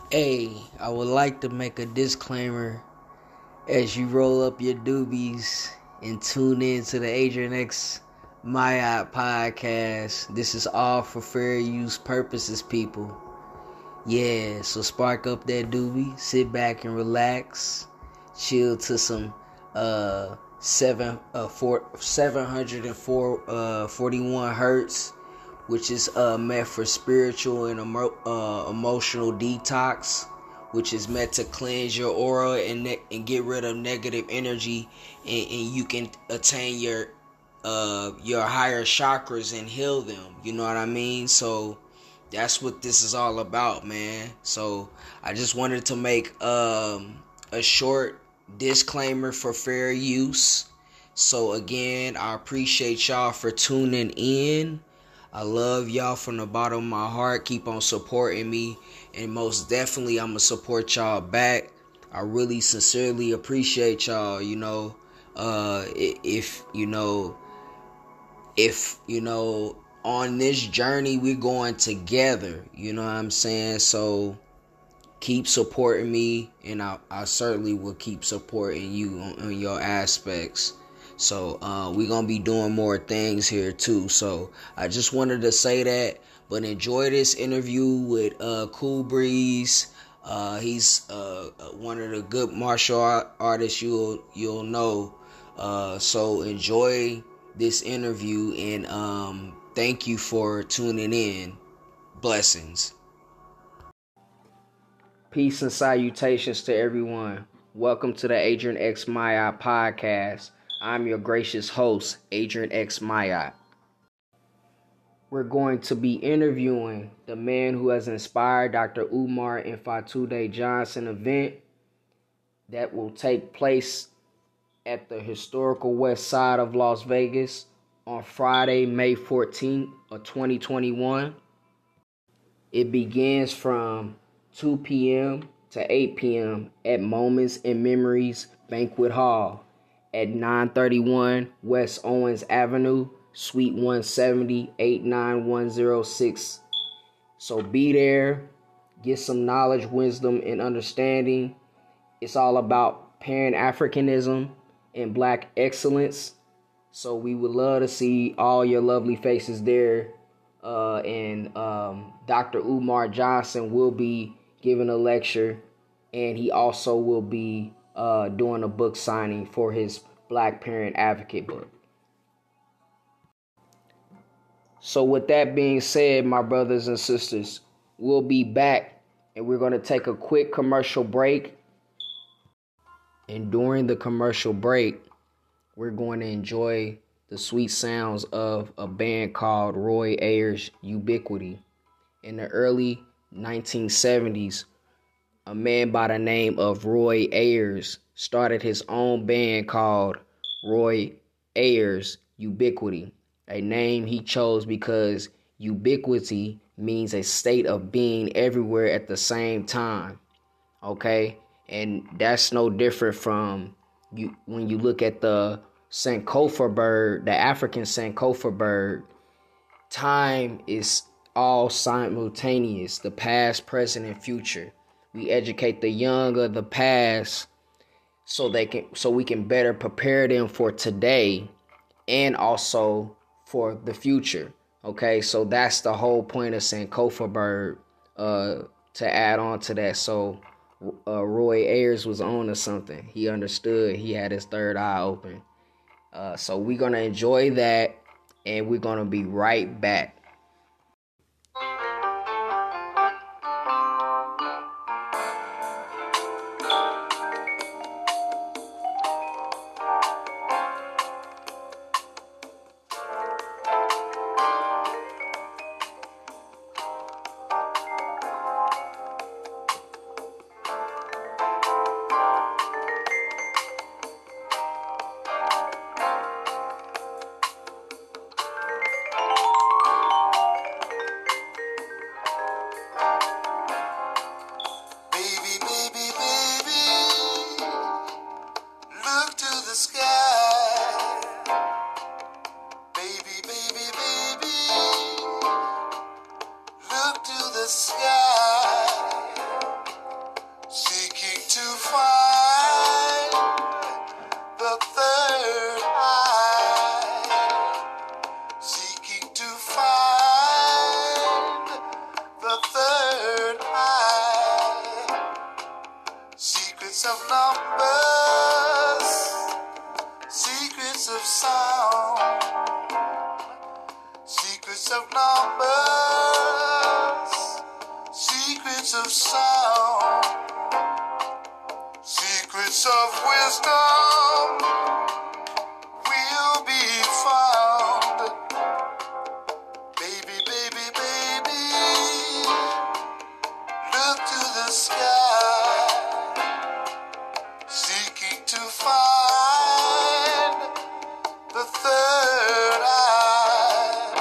Hey, I would like to make a disclaimer as you roll up your doobies and tune in to the Adrian X Mayat podcast. This is all for fair use purposes, people. Yeah, so spark up that doobie, sit back and relax, chill to some 741 hertz, which is meant for spiritual and emotional detox, which is meant to cleanse your aura and get rid of negative energy, and you can attain your higher chakras and heal them. You know what I mean? So that's what this is all about, man. So I just wanted to make a short disclaimer for fair use. So again, I appreciate y'all for tuning in. I love y'all from the bottom of my heart. Keep on supporting me, and most definitely I'm gonna support y'all back. I really sincerely appreciate y'all. If on this journey we're going together, you know what I'm saying? So keep supporting me, and I certainly will keep supporting you on your aspects. So we're gonna be doing more things here too. So I just wanted to say that. But enjoy this interview with Cool Breeze. He's one of the good martial artists you'll know. So enjoy this interview, and thank you for tuning in. Blessings. Peace and salutations to everyone. Welcome to the Adrian X Maya podcast. I'm your gracious host, Adrian X Maya. We're going to be interviewing the man who has inspired Dr. Umar and Fatude Johnson event that will take place at the historical west side of Las Vegas on Friday, May 14th of 2021. It begins from 2 p.m. to 8 p.m. at Moments and Memories Banquet Hall at 931 West Owens Avenue, Suite 170, 89106. So be there, get some knowledge, wisdom, and understanding. It's all about Pan-Africanism and Black excellence. So we would love to see all your lovely faces there. And Dr. Umar Johnson will be giving a lecture, and he also will be doing a book signing for his Black Parent Advocate book. So with that being said, my brothers and sisters, we'll be back, and we're going to take a quick commercial break. And during the commercial break, we're going to enjoy the sweet sounds of a band called Roy Ayers Ubiquity. In the early 1970s, a man by the name of Roy Ayers started his own band called Roy Ayers Ubiquity, a name he chose because ubiquity means a state of being everywhere at the same time. Okay? And that's no different from you when you look at the Sankofa bird, the African Sankofa bird. Time is all simultaneous, the past, present, and future. We educate the young of the past so we can better prepare them for today and also for the future. Okay, so that's the whole point of Sankofa bird. To add on to that, so Roy Ayers was on to something. He understood. He had his third eye open. So we're gonna enjoy that, and we're gonna be right back. secrets of sound, secrets of wisdom will be found. Baby, baby, baby, look to the sky, seeking to find the third eye.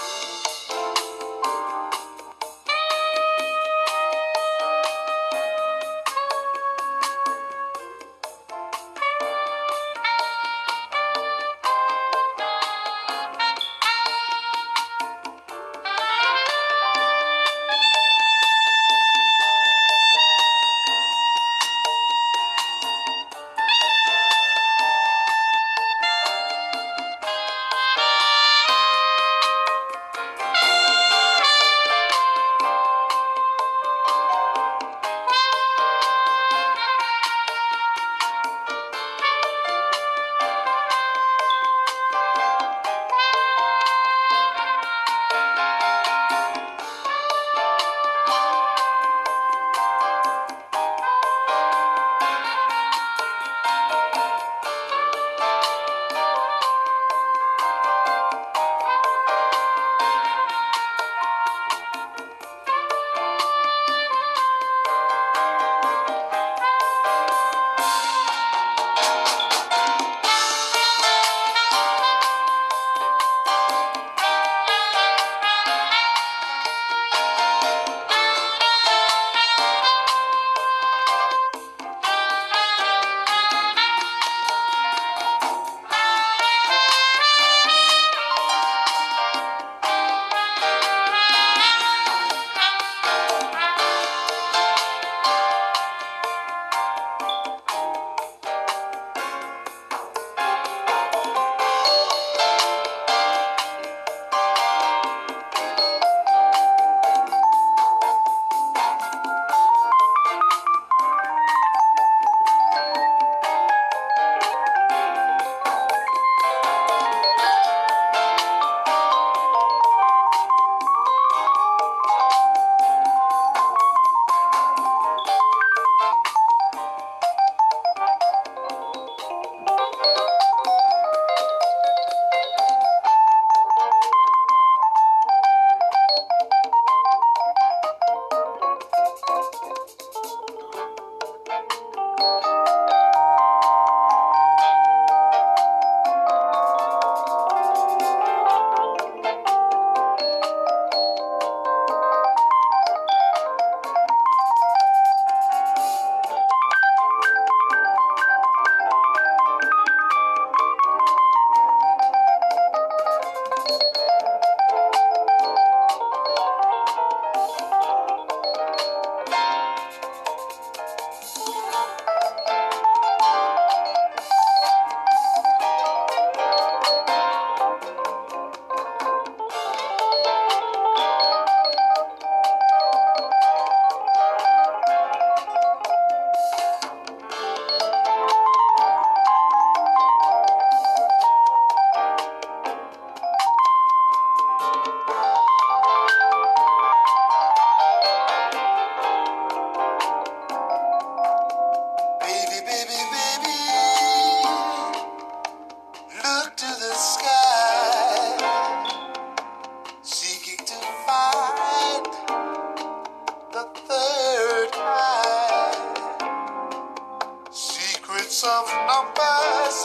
Secrets of numbers,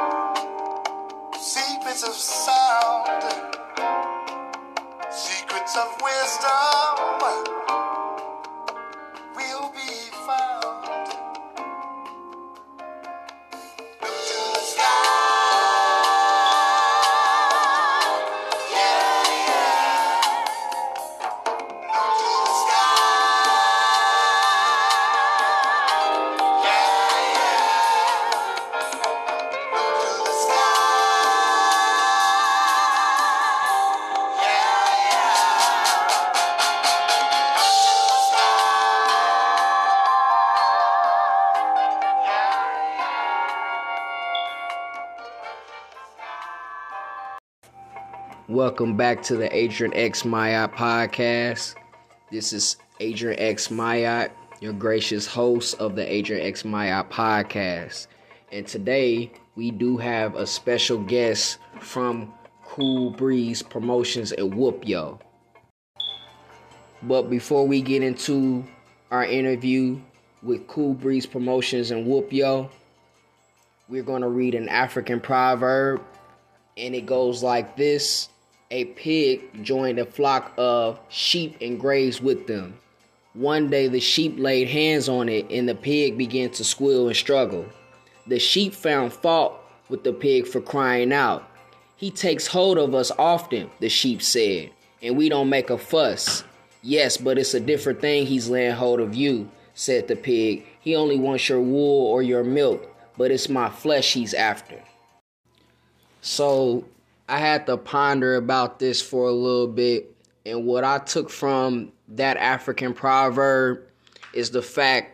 secrets of sound, secrets of wisdom will be found. Look to the sky, yeah, yeah. Look to the sky, yeah, yeah. Look to the sky, yeah, yeah. Welcome back to the Adrian X Maya podcast. This is Adrian X Mayat, your gracious host of the Adrian X Mayat podcast. And today we do have a special guest from Cool Breeze Promotions and Whoop Yo. But before we get into our interview with Cool Breeze Promotions and Whoop Yo, we're going to read an African proverb, and it goes like this. A pig joined a flock of sheep and grazed with them. One day the sheep laid hands on it, and the pig began to squeal and struggle. The sheep found fault with the pig for crying out. He takes hold of us often, the sheep said, and we don't make a fuss. Yes, but it's a different thing he's laying hold of you, said the pig. He only wants your wool or your milk, but it's my flesh he's after. So I had to ponder about this for a little bit, and what I took from that African proverb is the fact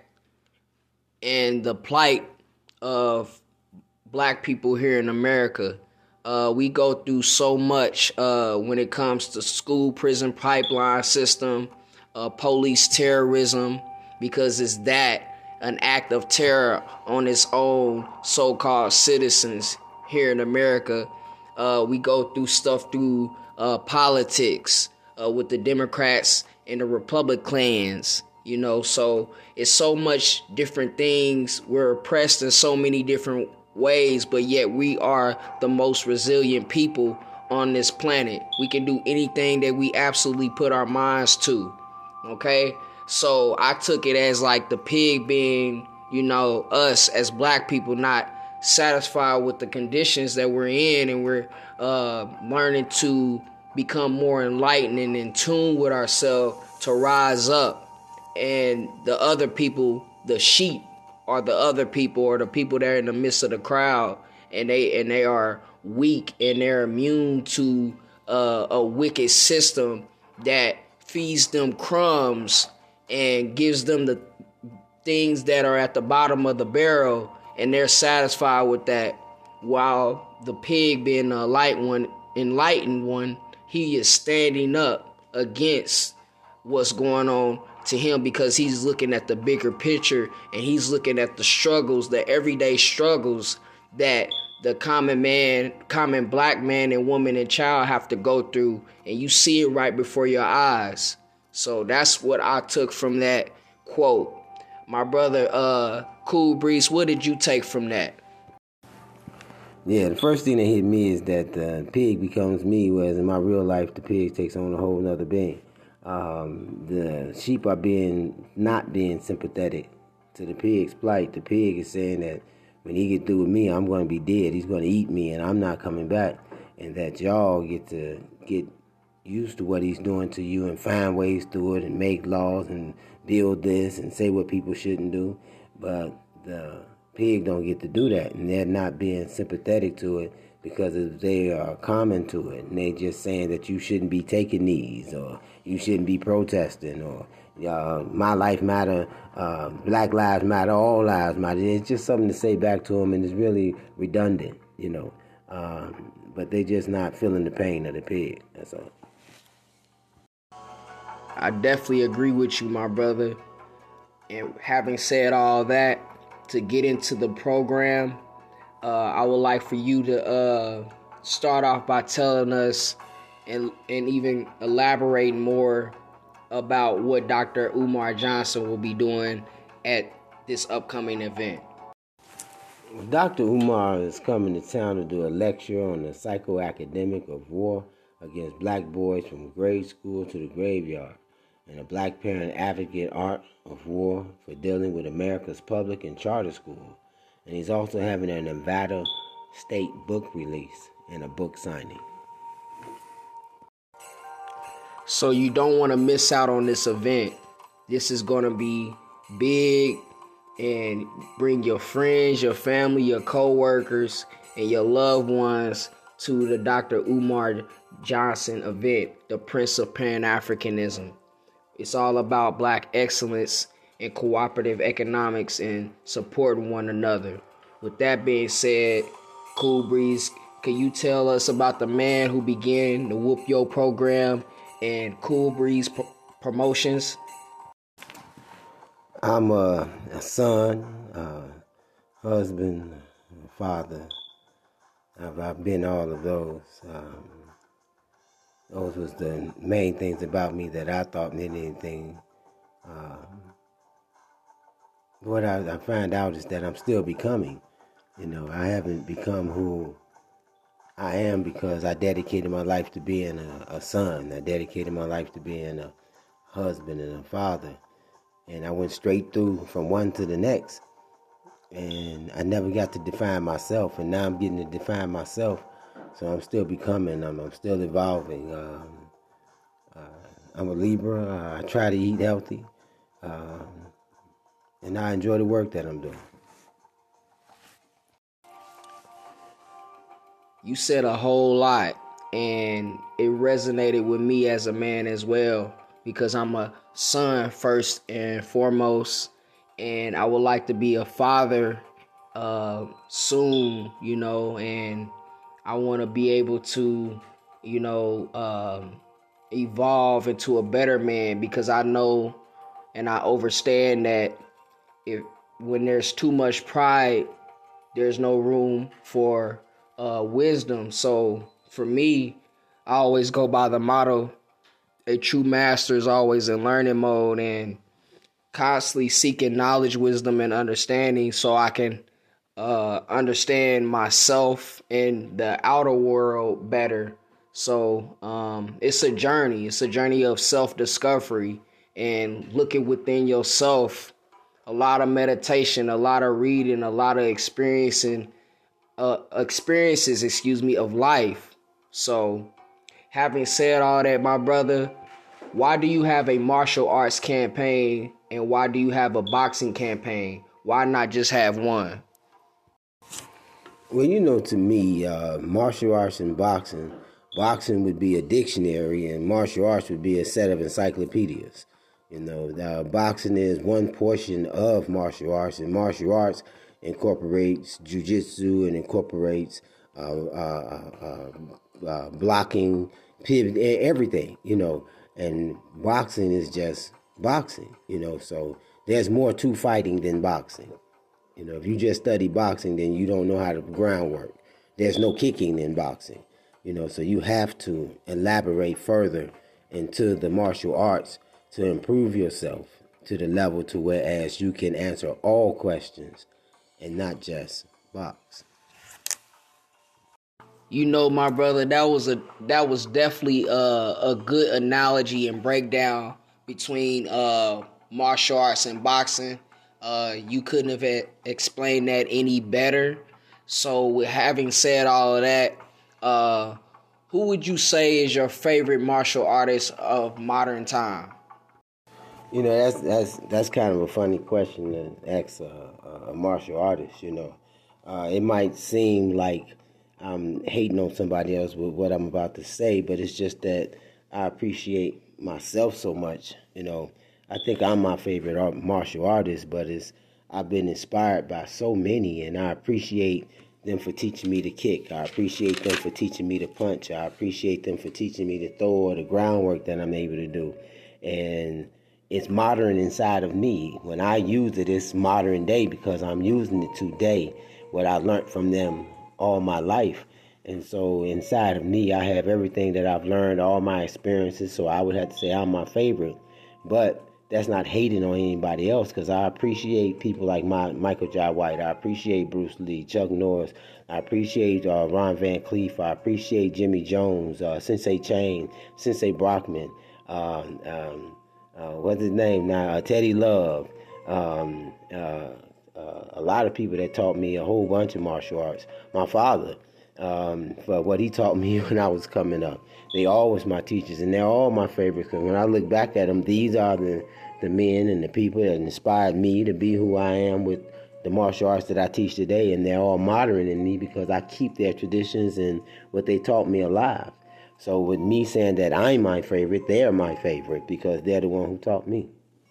and the plight of black people here in America. We go through so much when it comes to school prison pipeline system, police terrorism, because it's that an act of terror on its own so-called citizens here in America. We go through stuff through politics with the Democrats and the Republicans, so it's so much different things. We're oppressed in so many different ways, but yet we are the most resilient people on this planet. We can do anything that we absolutely put our minds to, okay? So I took it as like the pig being, us as black people not satisfied with the conditions that we're in, and we're learning to become more enlightened and in tune with ourselves to rise up. And the other people, the sheep, are the other people, or the people that are in the midst of the crowd, and they are weak and they're immune to a wicked system that feeds them crumbs and gives them the things that are at the bottom of the barrel, and they're satisfied with that, while the pig, being the enlightened one, he is standing up against what's going on to him, because he's looking at the bigger picture, and he's looking at the struggles, the everyday struggles that the common black man and woman and child have to go through, and you see it right before your eyes. So that's what I took from that quote. My brother, Cool Breeze, what did you take from that? Yeah, the first thing that hit me is that the pig becomes me, whereas in my real life, the pig takes on a whole nother being. The sheep are not being sympathetic to the pig's plight. The pig is saying that when he get through with me, I'm going to be dead. He's going to eat me, and I'm not coming back. And that y'all get to get used to what he's doing to you and find ways through it and make laws and build this and say what people shouldn't do. But the pig don't get to do that, and they're not being sympathetic to it because they are common to it, and they just saying that you shouldn't be taking these, or you shouldn't be protesting, or my life matter, black lives matter, all lives matter. It's just something to say back to them, and it's really redundant, but they just not feeling the pain of the pig. That's all. I definitely agree with you, my brother. And having said all that, to get into the program, I would like for you to start off by telling us and even elaborating more about what Dr. Umar Johnson will be doing at this upcoming event. Dr. Umar is coming to town to do a lecture on the psychoacademic of war against black boys from grade school to the graveyard, and a black parent advocate art of war for dealing with America's public and charter school. And he's also having a Nevada State book release and a book signing. So you don't want to miss out on this event. This is going to be big, and bring your friends, your family, your co-workers, and your loved ones to the Dr. Umar Johnson event, the Prince of Pan-Africanism. It's all about black excellence and cooperative economics and supporting one another. With that being said, Cool Breeze, can you tell us about the man who began the Whoop Yo program and Cool Breeze Promotions? I'm a son, husband, father. I've been all of those. Those was the main things about me that I thought meant anything. What I find out is that I'm still becoming. I haven't become who I am because I dedicated my life to being a son. I dedicated my life to being a husband and a father. And I went straight through from one to the next. And I never got to define myself. And now I'm getting to define myself. So I'm still becoming. I'm still evolving. I'm a Libra. I try to eat healthy. And I enjoy the work that I'm doing. You said a whole lot, and it resonated with me as a man as well, because I'm a son first and foremost, and I would like to be a father soon, and I want to be able to, evolve into a better man, because I know and I understand that when there's too much pride, there's no room for wisdom. So for me, I always go by the motto, a true master is always in learning mode and constantly seeking knowledge, wisdom, and understanding so I can understand myself and the outer world better. So it's a journey. It's a journey of self-discovery and looking within yourself. A lot of meditation, a lot of reading, a lot of experiences, of life. So, having said all that, my brother, why do you have a martial arts campaign and why do you have a boxing campaign? Why not just have one? Well, to me, martial arts and boxing would be a dictionary, and martial arts would be a set of encyclopedias. Boxing is one portion of martial arts, and martial arts incorporates jujitsu and incorporates blocking, pivot, everything, and boxing is just boxing, so there's more to fighting than boxing. If you just study boxing, then you don't know how to groundwork. There's no kicking in boxing, so you have to elaborate further into the martial arts to improve yourself to the level to whereas you can answer all questions and not just box. My brother, that was definitely a good analogy and breakdown between martial arts and boxing. You couldn't have explained that any better. So, with having said all of that, who would you say is your favorite martial artist of modern time? That's kind of a funny question to ask a martial artist. It might seem like I'm hating on somebody else with what I'm about to say, but it's just that I appreciate myself so much. I think I'm my favorite martial artist, but I've been inspired by so many, and I appreciate them for teaching me to kick. I appreciate them for teaching me to punch. I appreciate them for teaching me to throw or the groundwork that I'm able to do. And it's modern inside of me. When I use it, it's modern day because I'm using it today, what I learned from them all my life. And so inside of me, I have everything that I've learned, all my experiences, so I would have to say I'm my favorite. But that's not hating on anybody else, because I appreciate people like Michael Jai White. I appreciate Bruce Lee, Chuck Norris. I appreciate Ron Van Cleef. I appreciate Jimmy Jones, Sensei Chain, Sensei Brockman. What's his name now? Teddy Love. A lot of people that taught me a whole bunch of martial arts. My father, for what he taught me when I was coming up. They all was my teachers, and they're all my favorites. Because when I look back at them, these are the men and the people that inspired me to be who I am with the martial arts that I teach today. And they're all modern in me because I keep their traditions and what they taught me alive. So with me saying that I'm my favorite, they're my favorite because they're the one who taught me.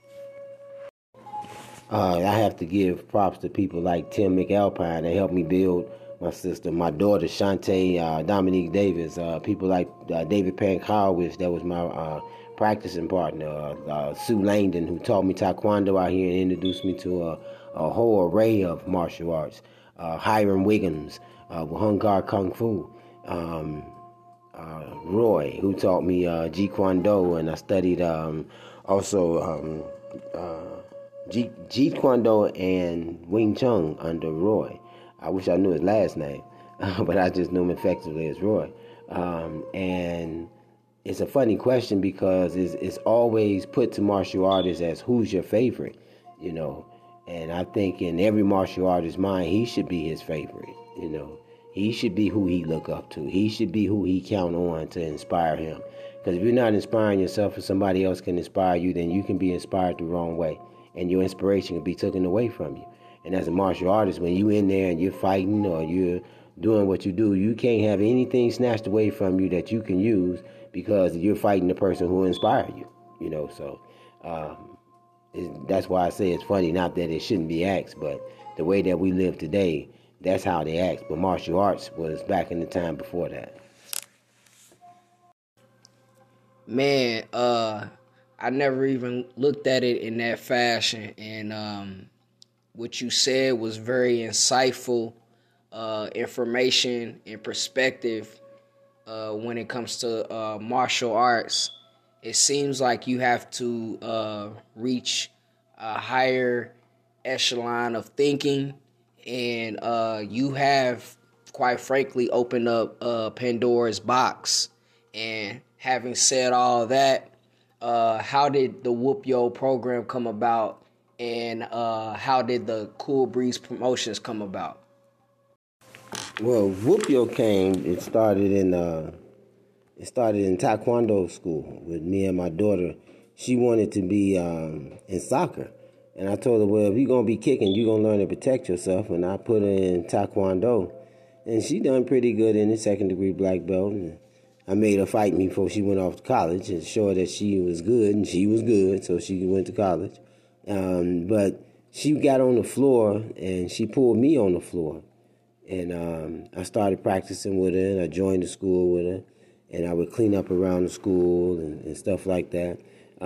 I have to give props to people like Tim McAlpine that helped me build my sister, my daughter Shantae, Dominique Davis, people like David Pankowitz, that was my practicing partner, Sue Langdon, who taught me Taekwondo out here and introduced me to a whole array of martial arts. Hiram Wiggins with Hung Gar Kung Fu. Roy, who taught me Jeet Kune Do, and I studied also Jeet Kune Do and Wing Chun under Roy. I wish I knew his last name, but I just knew him effectively as Roy. And it's a funny question because it's always put to martial artists as who's your favorite, you know. And I think in every martial artist's mind, he should be his favorite, you know. He should be who he look up to. He should be who he count on to inspire him. Because if you're not inspiring yourself and somebody else can inspire you, then you can be inspired the wrong way. And your inspiration can be taken away from you. And as a martial artist, when you in there and you're fighting or you're doing what you do, you can't have anything snatched away from you that you can use because you're fighting the person who inspired you. You know, so that's why I say it's funny. Not that it shouldn't be asked, but the way that we live today, that's how they act. But martial arts was back in the time before that. Man, I never even looked at it in that fashion, and what you said was very insightful information and perspective when it comes to martial arts. It seems like you have to reach a higher echelon of thinking, and you have, quite frankly, opened up Pandora's box. And having said all that, how did the Whoop Yo program come about, and how did the Cool Breeze promotions come about? Well, Whoop Yo came. It started in Taekwondo school with me and my daughter. She wanted to be in soccer. And I told her, well, if you're going to be kicking, you're going to learn to protect yourself. And I put her in Taekwondo. And she done pretty good in it, second degree black belt. And I made her fight me before she went off to college and show her that she was good. And she was good, so she went to college. But she got on the floor, and she pulled me on the floor. And I started practicing with her, and I joined the school with her. And I would clean up around the school and stuff like that.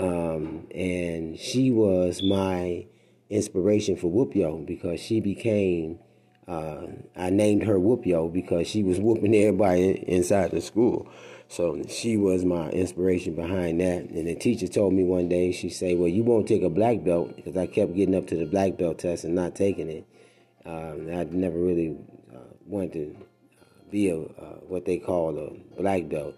And she was my inspiration for Whoop Yo because she became, I named her Whoop Yo because she was whooping everybody inside the school. So she was my inspiration behind that. And the teacher told me one day, she said, well, you won't take a black belt, because I kept getting up to the black belt test and not taking it. I never really wanted to be what they call a black belt.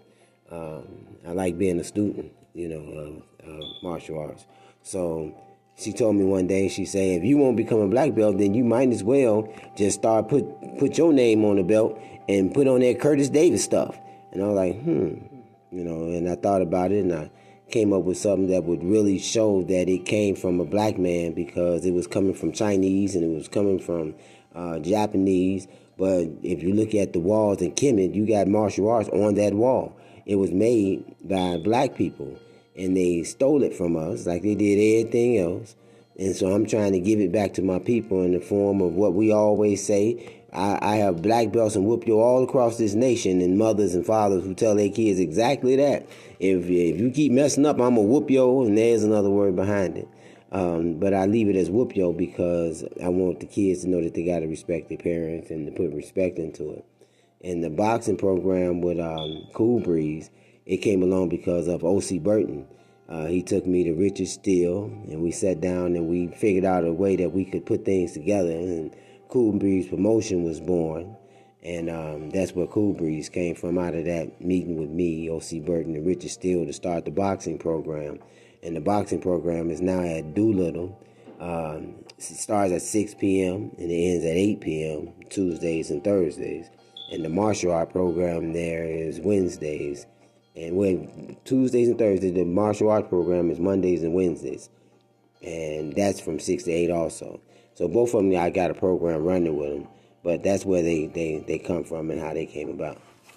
I like being a student, you know, of martial arts. So she told me one day, she said, if you won't become a black belt, then you might as well just start put your name on the belt and put on that Curtis Davis stuff. And I was like, you know, and I thought about it, and I came up with something that would really show that it came from a black man, because it was coming from Chinese and it was coming from Japanese. But if you look at the walls in Kemet, you got martial arts on that wall. It was made by black people, and they stole it from us like they did everything else. And so I'm trying to give it back to my people in the form of what we always say. I have black belts and Whoop Yo all across this nation, and mothers and fathers who tell their kids exactly that. If you keep messing up, I'm a Whoop Yo, and there's another word behind it. But I leave it as Whoop Yo because I want the kids to know that they got to respect their parents and to put respect into it. And the boxing program with Cool Breeze, it came along because of O.C. Burton. He took me to Richard Steele, and we sat down and we figured out a way that we could put things together, and Cool Breeze Promotion was born. And that's where Cool Breeze came from, out of that meeting with me, O.C. Burton, and Richard Steele to start the boxing program. And the boxing program is now at Doolittle. It starts at 6 p.m. and it ends at 8 p.m. Tuesdays and Thursdays. And the martial art program there is Wednesdays. And when Tuesdays and Thursdays, the martial art program is Mondays and Wednesdays. And that's from 6 to 8 also. So both of them, I got a program running with them. But that's where they come from and how they came about.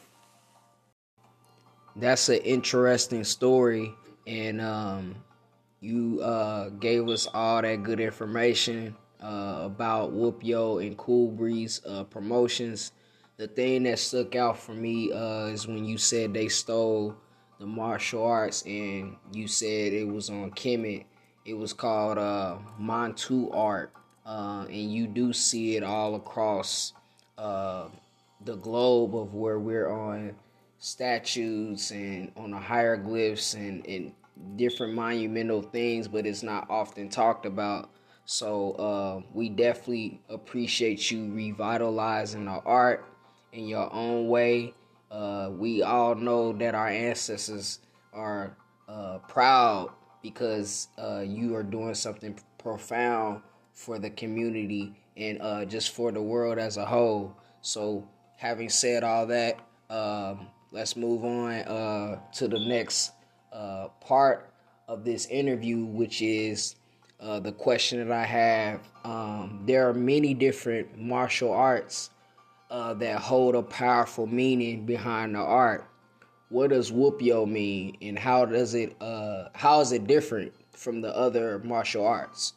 That's an interesting story, and you gave us all that good information about Whoop Yo and Cool Breeze promotions. The thing that stuck out for me is when you said they stole the martial arts, and you said it was on Kemet. It was called Mantu art, and you do see it all across uh, the globe of where we're on statues and on the hieroglyphs and different monumental things, but it's not often talked about. So we definitely appreciate you revitalizing the art in your own way. We all know that our ancestors are proud because you are doing something profound for the community and just for the world as a whole. So, having said all that, let's move on to the next part of this interview, which is the question that I have. There are many different martial arts that hold a powerful meaning behind the art. What does Whoopio mean, and how is it different from the other martial arts?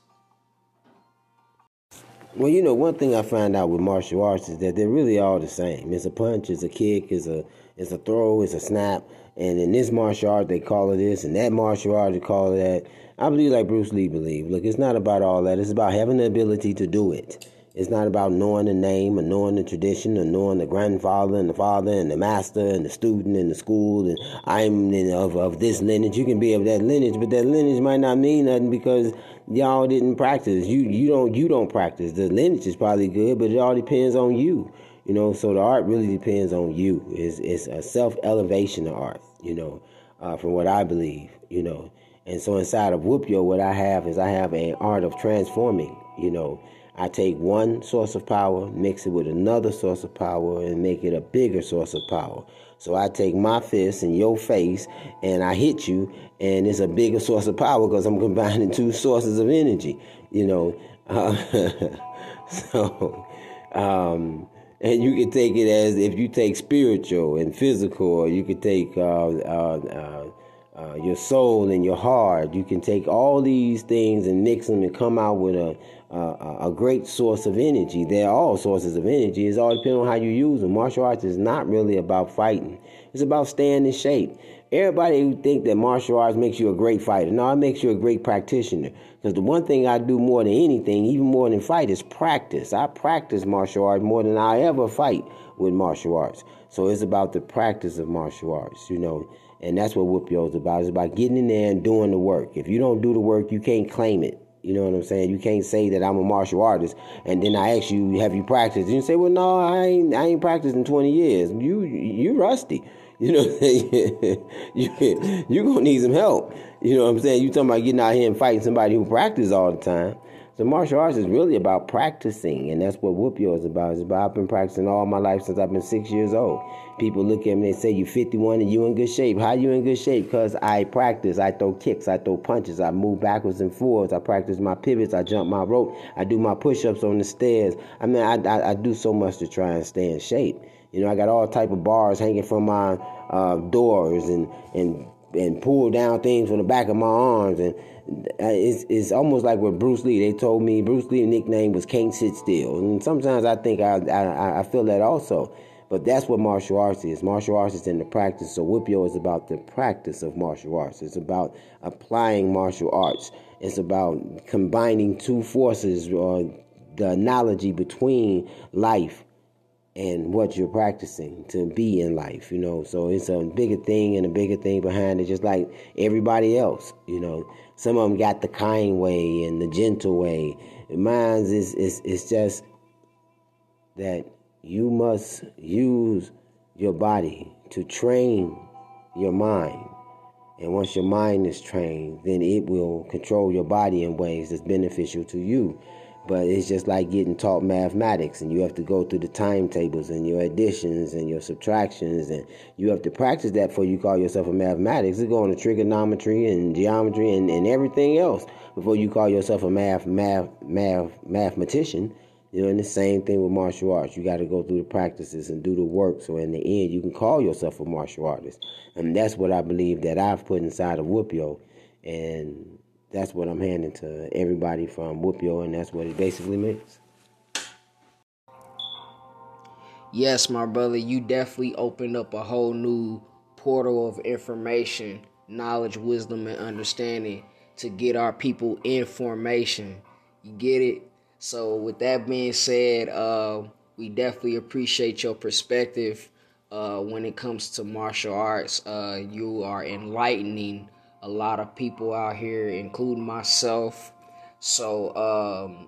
Well, you know, one thing I find out with martial arts is that they're really all the same. It's a punch, it's a kick, it's a throw, it's a snap. And in this martial art, they call it this, and that martial art, they call it that. I believe like Bruce Lee believed. Look, it's not about all that. It's about having the ability to do it. It's not about knowing the name or knowing the tradition or knowing the grandfather and the father and the master and the student and the school and I'm of this lineage. You can be of that lineage, but that lineage might not mean nothing because y'all didn't practice. You don't practice. The lineage is probably good, but it all depends on you. You know, so the art really depends on you. It's a self-elevation of art, you know, from what I believe, you know. And so inside of Whoopio, what I have is I have an art of transforming, you know. I take one source of power, mix it with another source of power, and make it a bigger source of power. So I take my fist in your face, and I hit you, and it's a bigger source of power because I'm combining two sources of energy, you know. So, and you can take it as if you take spiritual and physical, or you could take your soul and your heart. You can take all these things and mix them and come out with a great source of energy. They're all sources of energy. It's all depending on how you use them. Martial arts is not really about fighting. It's about staying in shape. Everybody who think that martial arts makes you a great fighter. No, it makes you a great practitioner. Because the one thing I do more than anything, even more than fight, is practice. I practice martial arts more than I ever fight with martial arts. So it's about the practice of martial arts, you know. And that's what Whoopio is about. It's about getting in there and doing the work. If you don't do the work, you can't claim it. You know what I'm saying? You can't say that I'm a martial artist, and then I ask you, have you practiced? And you say, well, no, I ain't practiced in 20 years. You rusty. You know what I'm saying? You're going to need some help. You know what I'm saying? You talking about getting out here and fighting somebody who practices all the time. So martial arts is really about practicing, and that's what Whoopio is about. It's about I've been practicing all my life since I've been 6 years old. People look at me and say, you 51 and you in good shape. How you in good shape? Because I practice. I throw kicks. I throw punches. I move backwards and forwards. I practice my pivots. I jump my rope. I do my push-ups on the stairs. I mean, I do so much to try and stay in shape. You know, I got all type of bars hanging from my doors and pull down things from the back of my arms. And it's almost like with Bruce Lee. They told me Bruce Lee's nickname was Can't Sit Still. And sometimes I think I feel that also. But that's what martial arts is. Martial arts is in the practice. So Whoopio is about the practice of martial arts. It's about applying martial arts. It's about combining two forces, or the analogy between life and what you're practicing to be in life, you know. So it's a bigger thing and a bigger thing behind it, just like everybody else, you know. Some of them got the kind way and the gentle way. Mine is just that you must use your body to train your mind. And once your mind is trained, then it will control your body in ways that's beneficial to you. But it's just like getting taught mathematics, and you have to go through the timetables and your additions and your subtractions, and you have to practice that before you call yourself a mathematics. It's going to trigonometry and geometry and everything else before you call yourself a mathematician. You know, and the same thing with martial arts. You got to go through the practices and do the work, so in the end you can call yourself a martial artist. And that's what I believe that I've put inside of Whoopio, and that's what I'm handing to everybody from Whoopio, and that's what it basically means. Yes, my brother, you definitely opened up a whole new portal of information, knowledge, wisdom, and understanding to get our people in formation. You get it? So with that being said, we definitely appreciate your perspective when it comes to martial arts. You are enlightening a lot of people out here, including myself. So,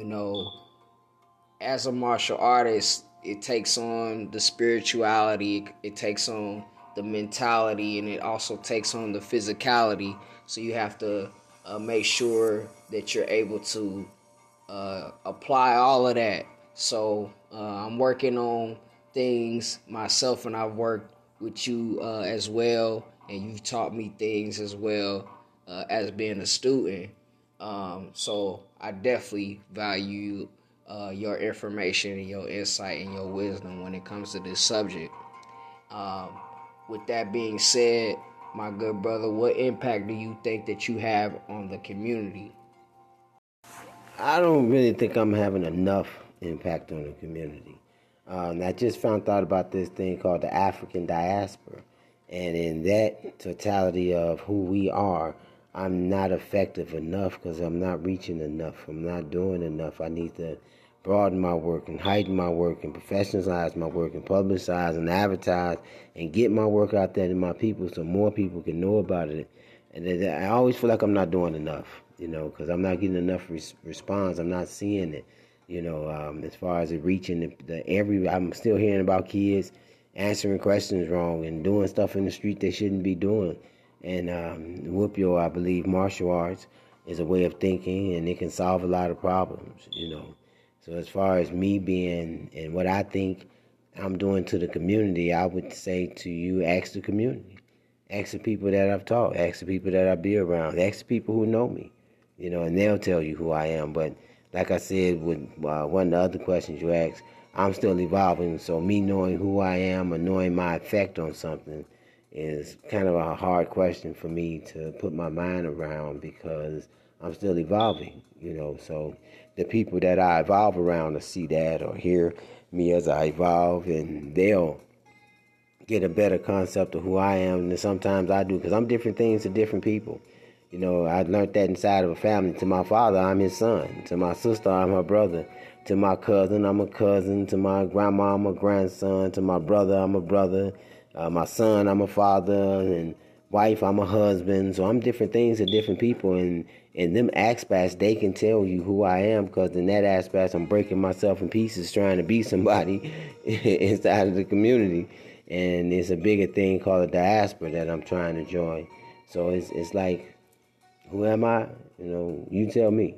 as a martial artist, it takes on the spirituality, it takes on the mentality, and it also takes on the physicality. So you have to make sure that you're able to apply all of that. So I'm working on things myself, and I've worked with you as well, and you've taught me things as well as being a student. So I definitely value your information and your insight and your wisdom when it comes to this subject. With that being said, my good brother, what impact do you think that you have on the community? I don't really think I'm having enough impact on the community. I just found out about this thing called the African diaspora. And in that totality of who we are, I'm not effective enough because I'm not reaching enough. I'm not doing enough. I need to broaden my work and heighten my work and professionalize my work and publicize and advertise and get my work out there to my people so more people can know about it. And I always feel like I'm not doing enough, because I'm not getting enough response. I'm not seeing it, as far as it reaching I'm still hearing about kids answering questions wrong and doing stuff in the street they shouldn't be doing. And Whoopio, I believe martial arts is a way of thinking, and it can solve a lot of problems, So as far as me being and what I think I'm doing to the community, I would say to you, ask the community. Ask the people that I've taught. Ask the people that I be around. Ask the people who know me, and they'll tell you who I am. But like I said, with one of the other questions you asked, I'm still evolving. So me knowing who I am or knowing my effect on something is kind of a hard question for me to put my mind around because I'm still evolving, So the people that I evolve around will see that or hear me as I evolve, and they'll get a better concept of who I am than sometimes I do, because I'm different things to different people. I learned that inside of a family. To my father, I'm his son. To my sister, I'm her brother. To my cousin, I'm a cousin. To my grandma, I'm a grandson. To my brother, I'm a brother. My son, I'm a father. And wife, I'm a husband. So I'm different things to different people. And in them aspects, they can tell you who I am, because in that aspect, I'm breaking myself in pieces trying to be somebody inside of the community. And it's a bigger thing called a diaspora that I'm trying to join. So it's like, who am I? You tell me.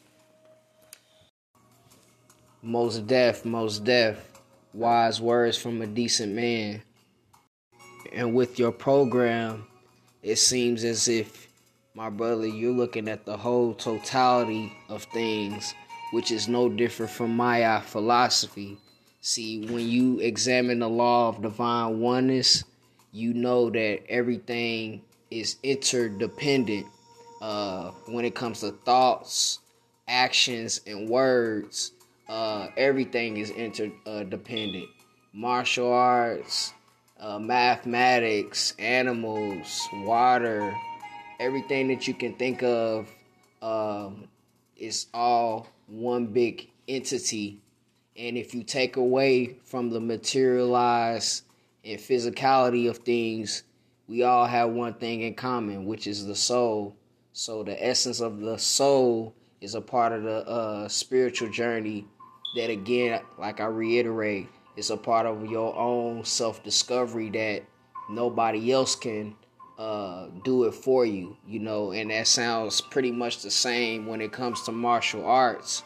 Most deaf. Wise words from a decent man. And with your program, it seems as if, my brother, you're looking at the whole totality of things, which is no different from Maya philosophy. See, when you examine the law of divine oneness, you know that everything is interdependent. When it comes to thoughts, actions, and words, everything is interdependent. Martial arts, mathematics, animals, water, everything that you can think of is all one big entity. And if you take away from the materialized and physicality of things, we all have one thing in common, which is the soul. So the essence of the soul is a part of the spiritual journey that, again, like I reiterate, is a part of your own self-discovery that nobody else can do it for you, and that sounds pretty much the same when it comes to martial arts.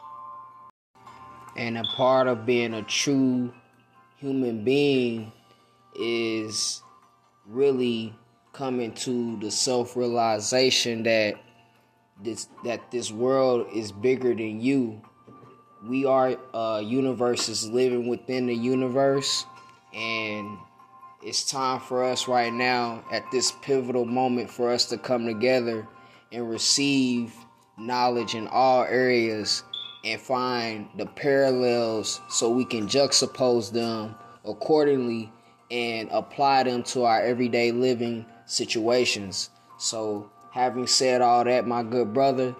And a part of being a true human being is really coming to the self-realization that this world is bigger than you. We are universes living within the universe, and it's time for us right now at this pivotal moment for us to come together and receive knowledge in all areas and find the parallels so we can juxtapose them accordingly and apply them to our everyday living situations. So, having said all that, my good brother,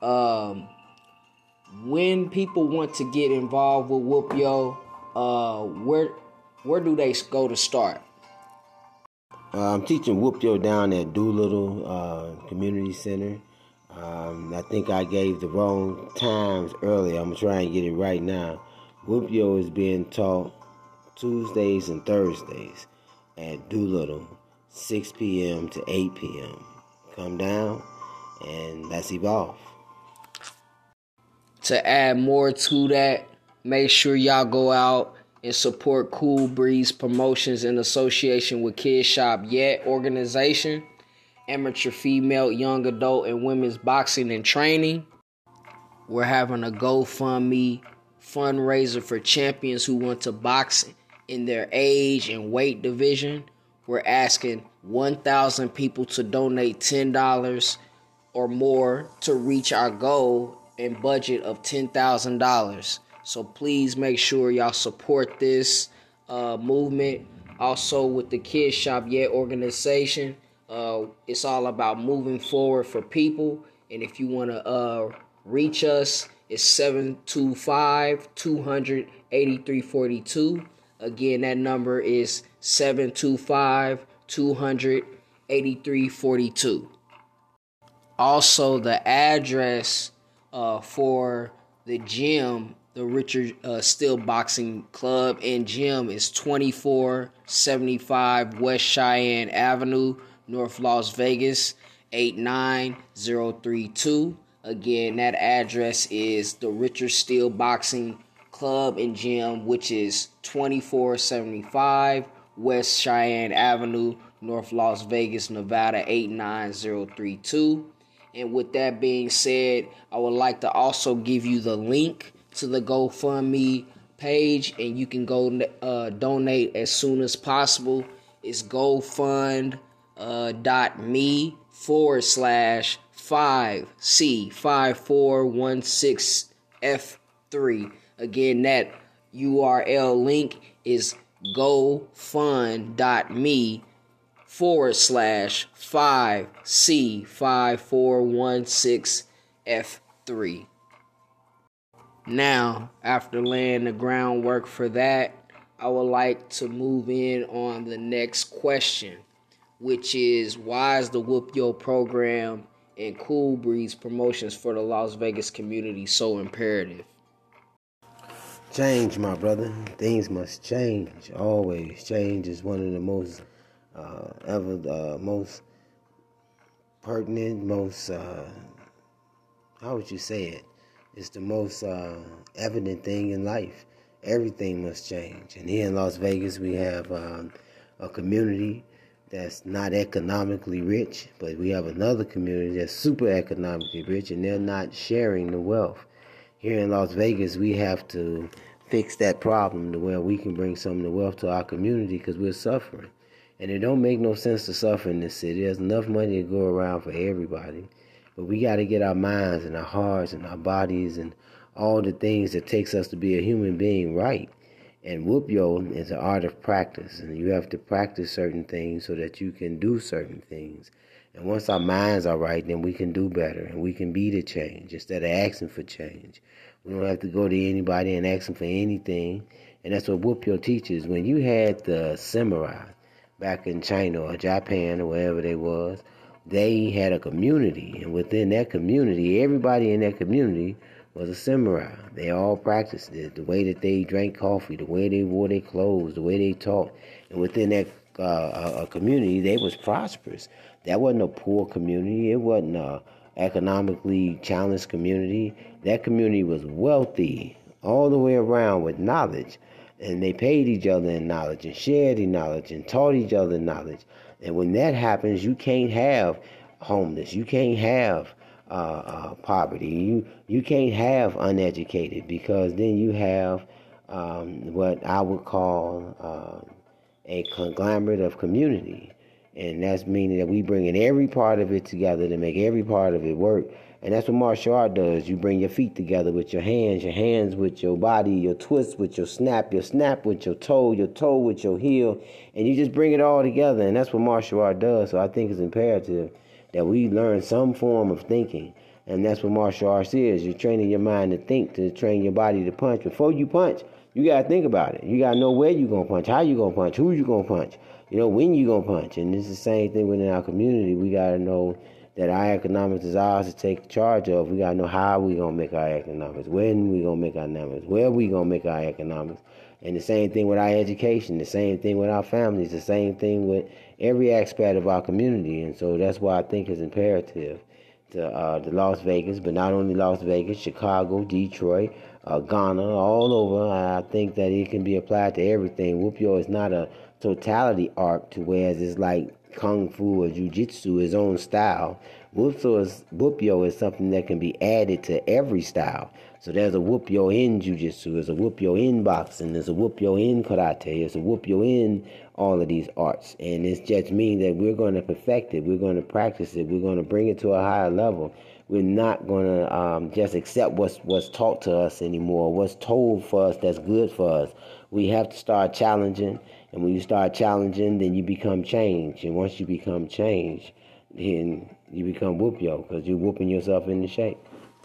when people want to get involved with Whoop Yo, where do they go to start? I'm teaching Whoop Yo down at Doolittle Community Center. I think I gave the wrong times earlier. I'm going to try and get it right now. Whoop Yo is being taught Tuesdays and Thursdays at Doolittle, 6 p.m. to 8 p.m. Come down and let's evolve. To add more to that, make sure y'all go out and support Cool Breeze Promotions in association with Kid Shop Yet organization, amateur female, young adult, and women's boxing and training. We're having a GoFundMe fundraiser for champions who want to box in their age and weight division. We're asking 1,000 people to donate $10 or more to reach our goal and budget of $10,000. So please make sure y'all support this movement. Also with the Kid Shop Yet organization, it's all about moving forward for people. And if you want to reach us, it's 725-200-8342. Again, that number is 725-200-8342. Also, the address for the gym, the Richard Steele Boxing Club and Gym, is 2475 West Cheyenne Avenue, North Las Vegas, 89032. Again, that address is the Richard Steele Boxing Club and Gym, which is 2475 West Cheyenne Avenue, North Las Vegas, Nevada, 89032. And with that being said, I would like to also give you the link to the GoFundMe page, and you can go donate as soon as possible. It's GoFund.me/5C5416F3. Again, that URL link is GoFund.me/5C5416F3. Now, after laying the groundwork for that, I would like to move in on the next question, which is, why is the Whoop Yo program and Cool Breeze Promotions for the Las Vegas community so imperative? Change, my brother. Things must change. Always. Change is one of the most most pertinent, most how would you say it? It's the most evident thing in life. Everything must change. And here in Las Vegas, we have a community that's not economically rich, but we have another community that's super economically rich, and they're not sharing the wealth. Here in Las Vegas, we have to fix that problem to where we can bring some of the wealth to our community because we're suffering. And it don't make no sense to suffer in this city. There's enough money to go around for everybody. But we got to get our minds and our hearts and our bodies and all the things that takes us to be a human being right. And Whoop Yo is an art of practice. And you have to practice certain things so that you can do certain things. And once our minds are right, then we can do better. And we can be the change instead of asking for change. We don't have to go to anybody and ask them for anything. And that's what Whoop Yo teaches. When you had the samurai back in China or Japan or wherever they was, they had a community, and within that community, everybody in that community was a samurai. They all practiced it, the way that they drank coffee, the way they wore their clothes, the way they talked. And within that community, they was prosperous. That wasn't a poor community. It wasn't a economically challenged community. That community was wealthy all the way around with knowledge. And they paid each other in knowledge and shared the knowledge and taught each other knowledge. And when that happens, you can't have homeless. You can't have poverty. You can't have uneducated, because then you have what I would call a conglomerate of community. And that's meaning that we bring in every part of it together to make every part of it work And that's what martial art does. You bring your feet together with your hands with your body, your twist with your snap with your toe with your heel, and you just bring it all together. And that's what martial art does. So I think it's imperative that we learn some form of thinking. And that's what martial arts is. You're training your mind to think, to train your body to punch. Before you punch, you got to think about it. You got to know where you're going to punch, how you're going to punch, who you're going to punch, when you're going to punch. And it's the same thing within our community. We got to know that our economics is ours to take charge of. We got to know how we going to make our economics, when we going to make our economics, where we going to make our economics. And the same thing with our education, the same thing with our families, the same thing with every aspect of our community. And so that's why I think it's imperative to Las Vegas, but not only Las Vegas, Chicago, Detroit, Ghana, all over. I think that it can be applied to everything. Whoop-yo is not a totality art to whereas it's like Kung Fu or Jiu-Jitsu, his own style. Whoop-yo is something that can be added to every style. So there's a whoop-yo in Jiu-Jitsu, there's a whoop-yo in boxing, there's a whoop-yo in karate, there's a whoop-yo in all of these arts. And it just means that we're going to perfect it, we're going to practice it, we're going to bring it to a higher level. We're not going to just accept what's taught to us anymore, what's told for us that's good for us. We have to start challenging, and when you start challenging, then you become change. And once you become change, then you become whoop-yo, because you're whooping yourself into shape.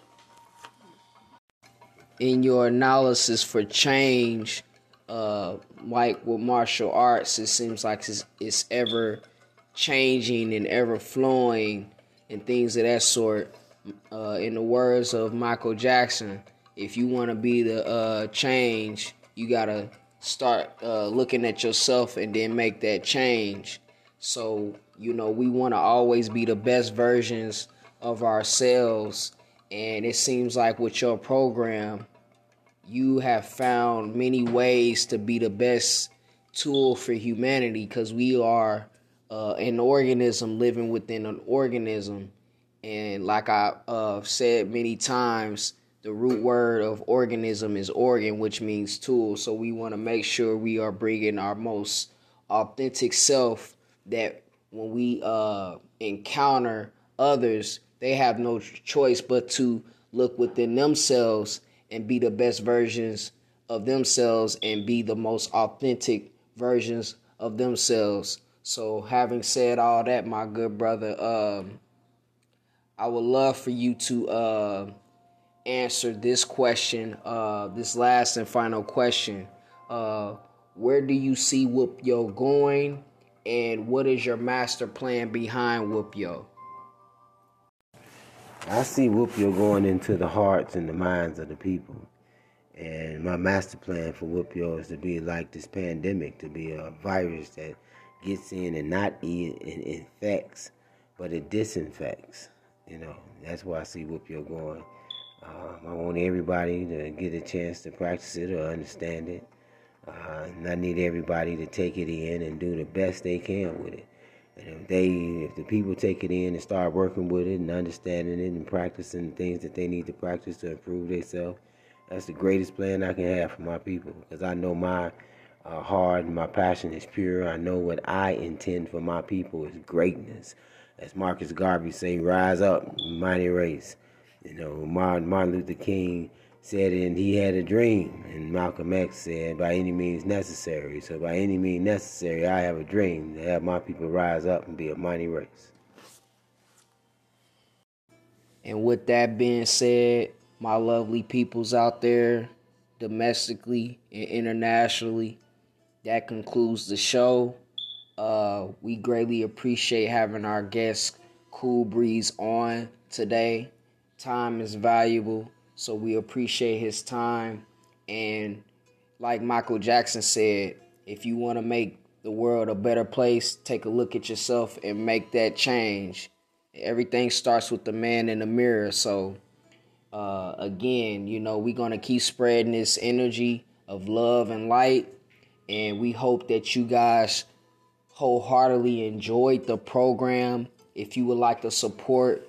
In your analysis for change, like with martial arts, it seems like it's ever changing and ever flowing and things of that sort. In the words of Michael Jackson, if you want to be the change, you got to start looking at yourself and then make that change. So, we want to always be the best versions of ourselves. And it seems like with your program, you have found many ways to be the best tool for humanity, because we are an organism living within an organism. And like I said many times, the root word of organism is organ, which means tool. So we want to make sure we are bringing our most authentic self, that when we encounter others, they have no choice but to look within themselves and be the best versions of themselves and be the most authentic versions of themselves. So having said all that, my good brother, I would love for you to answer this question, this last and final question. Where do you see Whoop-yo going, and what is your master plan behind Whoop-yo? I see Whoop-yo going into the hearts and the minds of the people. And my master plan for Whoop-yo is to be like this pandemic, to be a virus that gets in and not infects, but it disinfects. That's why I see Whoop-yo going. I want everybody to get a chance to practice it or understand it. And I need everybody to take it in and do the best they can with it. And if the people take it in and start working with it and understanding it and practicing the things that they need to practice to improve themselves, that's the greatest plan I can have for my people. Because I know my heart and my passion is pure. I know what I intend for my people is greatness. As Marcus Garvey say, rise up, mighty race. Martin Luther King said it, and he had a dream. And Malcolm X said, by any means necessary. So by any means necessary, I have a dream to have my people rise up and be a mighty race. And with that being said, my lovely peoples out there, domestically and internationally, that concludes the show. We greatly appreciate having our guest Cool Breeze on today. Time is valuable, so we appreciate his time. And like Michael Jackson said, if you want to make the world a better place, take a look at yourself and make that change. Everything starts with the man in the mirror. So again, we're going to keep spreading this energy of love and light. And we hope that you guys wholeheartedly enjoyed the program. If you would like to support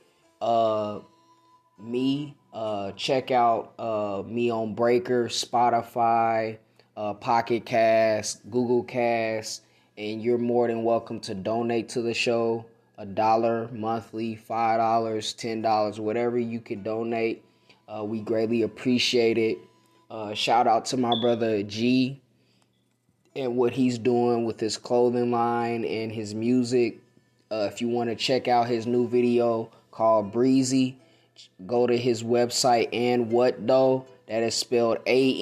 me, check out me on Breaker, Spotify, Pocket Cast, Google Cast, and you're more than welcome to donate to the show. $1 monthly, $5, $10, whatever you can donate. We greatly appreciate it. Shout out to my brother G and what he's doing with his clothing line and his music. If you want to check out his new video called Breezy, go to his website, and what though, that is spelled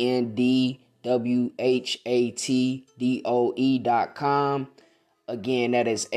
ANDWHATDOE.com. Again, that is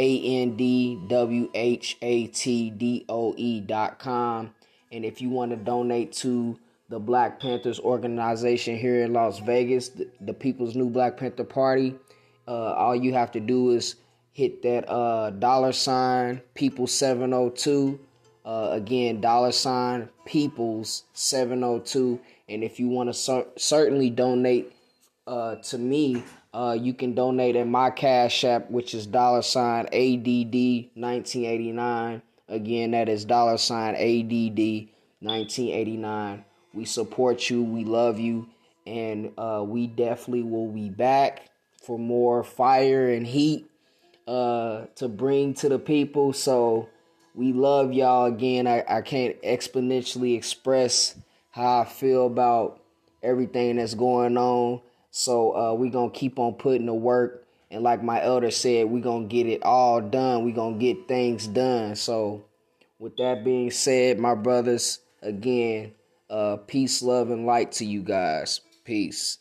ANDWHATDOE.com. And if you want to donate to the Black Panthers organization here in Las Vegas, the People's New Black Panther Party, all you have to do is hit that $ Peoples 702. Again, $ Peoples 702. And if you want to certainly donate to me, you can donate at my Cash App, which is $ADD1989. Again, that is $ADD1989. We support you. We love you. And we definitely will be back for more fire and heat to bring to the people. So we love y'all. Again, I can't exponentially express how I feel about everything that's going on. So we going to keep on putting the work. And like my elder said, we going to get it all done. We going to get things done. So with that being said, my brothers, again, peace, love, and light to you guys. Peace.